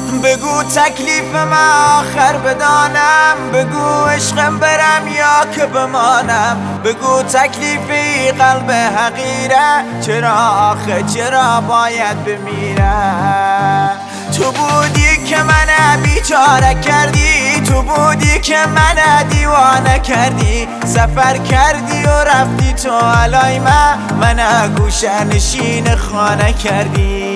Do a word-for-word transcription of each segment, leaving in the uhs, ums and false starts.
بگو تکلیف من آخر بدانم، بگو عشقم برم یا که بمانم، بگو تکلیفی قلب حقیره، چرا آخه چرا باید بمیرم. تو بودی که من بیچاره کردی، تو بودی که من دیوانه کردی، سفر کردی و رفتی تو علای من، من گوشه نشین خانه کردی.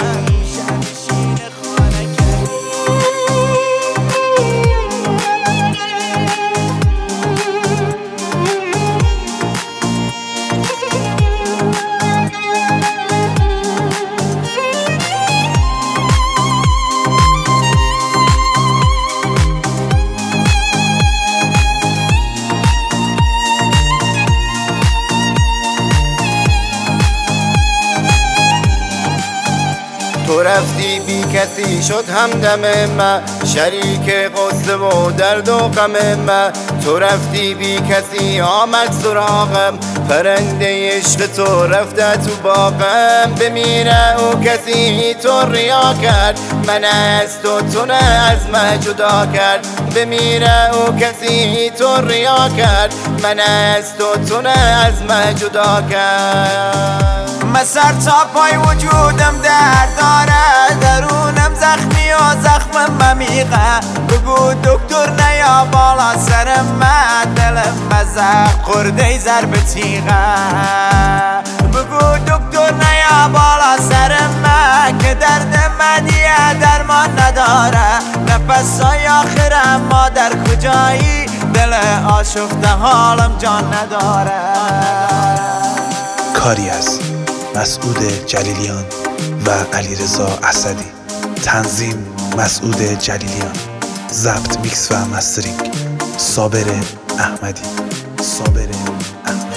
تو رفتی بی کسی شد همدم من، شریک غصه و درد و غم من. تو رفتی بی کسی آمد سراغم، پرنده عشق تو رفته تو باغم. بمیره او کسی تو ریا کرد، من از تو تو نه از من جدا کرد. بمیره او کسی تو ریا کرد، من از تو تو نه از من جدا کرد. من سر تا پای وجودم درد داره، درونم زخمی و زخمم ممیقه. بگو دکتر نیا بالا سر من، دلم مزق خورده ضرب تیغه. بگو دکتر نیا بالا سر من، که درد من دیگه درمان نداره. نفسای آخرم ما در کجایی، دل آشفته حالم جان نداره. کاری از مسعود جلیلیان و علیرضا اسدی، تنظیم مسعود جلیلیان، ضبط میکس و مسترینگ صابر احمدی. صابر احمدی.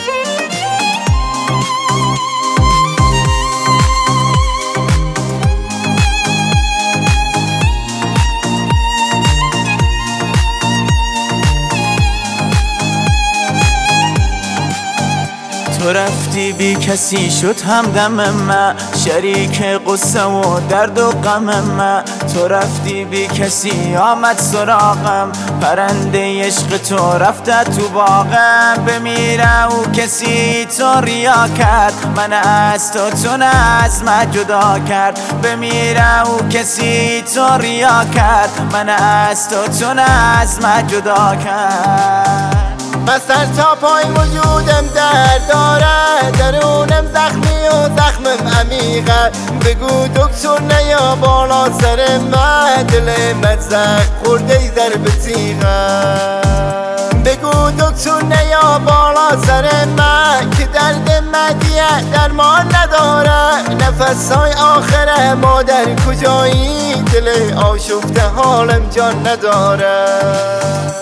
تو رفتی بی کسی شد همدم من، شریک قصه و درد و غم من. تو رفتی بی کسی آمد سراغم، پرنده عشق تو رفته تو باغم. بمیره او کسی تو ریا کرد، من از تو تو نه از من جدا کرد. بمیره او کسی تو ریا کرد، من از تو تو نه از من جدا کرد. من سر تا پای وجودم درد داره، درونم زخمی و زخمم عمیقه. بگو دکتر نیا بالا سر من، دل مزق خورده ضرب تیغه. بگو دکتر نیا بالا سر من، که درد من دیگه درمان نداره. نفسای آخره ما در کجایی، دل آشفته حالم جان نداره.